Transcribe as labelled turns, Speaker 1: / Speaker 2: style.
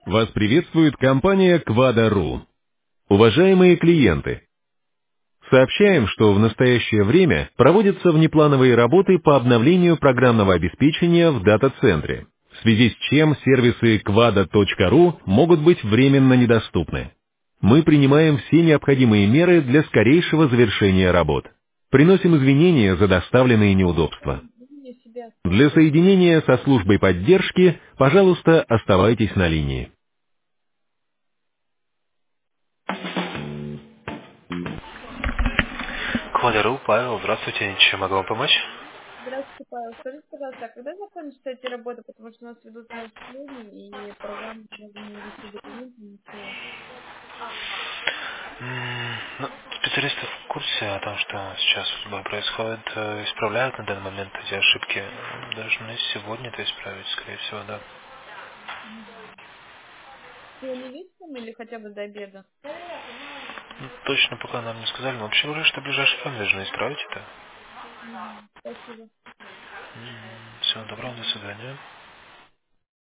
Speaker 1: Вас приветствует компания Quadro. Уважаемые клиенты, сообщаем, что в настоящее время проводятся внеплановые работы по обновлению программного обеспечения в дата-центре, в связи с чем сервисы quada.ru могут быть временно недоступны. Мы принимаем все необходимые меры для скорейшего завершения работ. Приносим извинения за доставленные неудобства.
Speaker 2: Мне себя
Speaker 1: Для
Speaker 2: оставили.
Speaker 1: соединения со службой поддержки, пожалуйста, оставайтесь на линии. Квадру, Павел, здравствуйте, чем могу вам помочь?
Speaker 2: Здравствуйте, Павел. Скажите, пожалуйста, а когда закончатся эти работы? Потому что у нас ведутся обсуждения, и программа даже не вести документы, ничего.
Speaker 1: Ну, специалисты в курсе о том, что сейчас в футболе происходит, исправляют на данный момент эти ошибки. Должны сегодня это исправить, скорее всего, да.
Speaker 2: Сегодня вечером или хотя бы до обеда?
Speaker 1: Ну, точно пока нам не сказали, но вообще уже что ближайший план должны исправить это.
Speaker 2: Спасибо.
Speaker 1: Всего доброго, до свидания.